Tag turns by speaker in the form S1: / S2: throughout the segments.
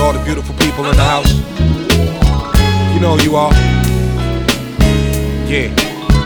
S1: all the beautiful people in the house. You know who you are. Yeah.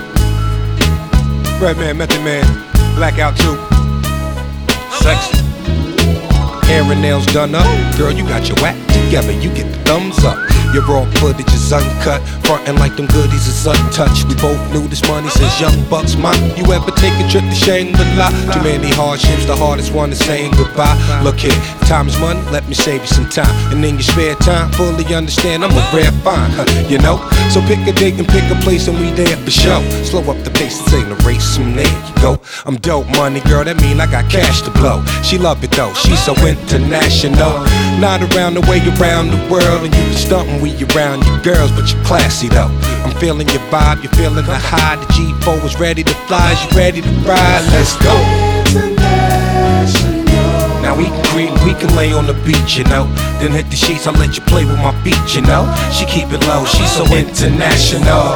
S1: Redman, Method Man, Blackout 2. Sexy. Hair and nails done up. Girl, you got your act together, you get the thumbs up. Your raw footage is uncut, frontin' like them goodies is untouched. We both knew this money since young bucks. You ever take a trip to Shangri-La? Too many hardships, the hardest one is saying goodbye. Look here, time is money, let me save you some time. And in your spare time, fully understand I'm a rare find, you know? So pick a date and pick a place and we there for show. Slow up the pace, it's ain't a race, and there you go. I'm dope money, girl, that mean I got cash to blow. She love it though, she's so international. Not around the way around the world, and you can stuntin' we around your girls, but you're classy though. I'm feeling your vibe, you're feeling the high. The G4 is ready to fly, you ready to ride? Let's go. Now we can creep, we can lay on the beach, you know. Then hit the sheets, I'll let you play with my feet, you know. She keep it low, she's so international.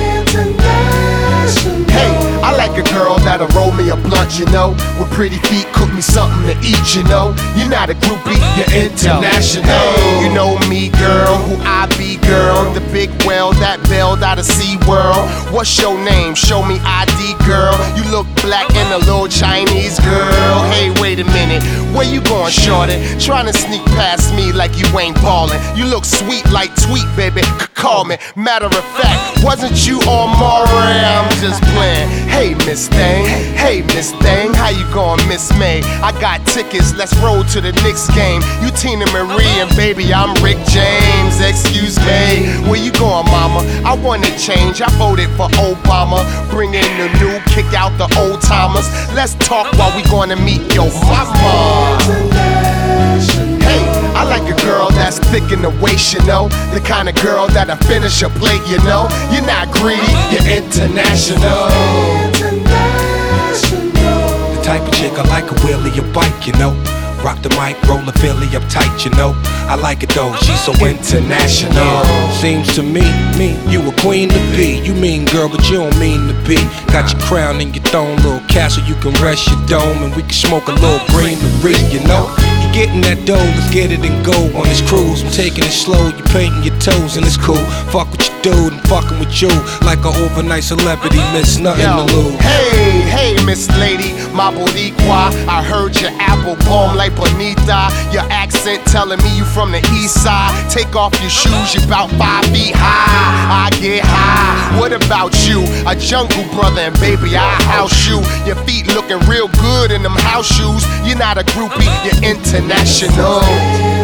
S2: Hey, I like a girl that'll roll me a blunt, you know. With pretty feet, cook me something to eat, you know. You're not a groupie, you're international. You know me, girl, who I be, girl. The big whale that bailed out of SeaWorld. What's your name? Show me ID, girl. You look black and a little Chinese, girl. Hey, wait a minute, where you going, shorty? Trying to sneak past me like you ain't ballin'. You look sweet like Tweet, baby, call me. Matter of fact, wasn't you on Maury? I'm just playing. Hey, Miss Thing, hey, Miss Thing, how you going, Miss May? I got tickets, let's roll to the Knicks game. You Tina Marie and baby, I'm Rick James. Excuse me, where you going, mama? I wanna change, I voted for Obama. Bring in the new, kick out the old timers. Let's talk while we gonna meet your mama. Hey, I like a girl that's thick in the waist, you know. The kind of girl that'll finish a plate, you know. You're not greedy, you're international.
S1: The type of chick I like a wheelie, a bike, you know. Rock the mic, roll a Philly up tight, you know. I like it though, she's so international. Seems to me, you a queen to be. You mean girl, but you don't mean to be. Got your crown and your throne, little castle, you can rest your dome. And we can smoke a little greenery, you know. You getting that dough, let's get it and go on this cruise. I'm taking it slow, you painting your toes and it's cool. Fuck with your dude, I'm fucking with you. Like an overnight celebrity, miss nothing to lose.
S2: Hey, hey, Miss Lady, my Boricua. I heard your apple bomb like Bonita. Your accent telling me you from the east side. Take off your shoes, you about 5 feet high. I get high. What about you? A jungle brother, and baby, I house you. Your feet looking real good in them house shoes. You're not a groupie, you're international.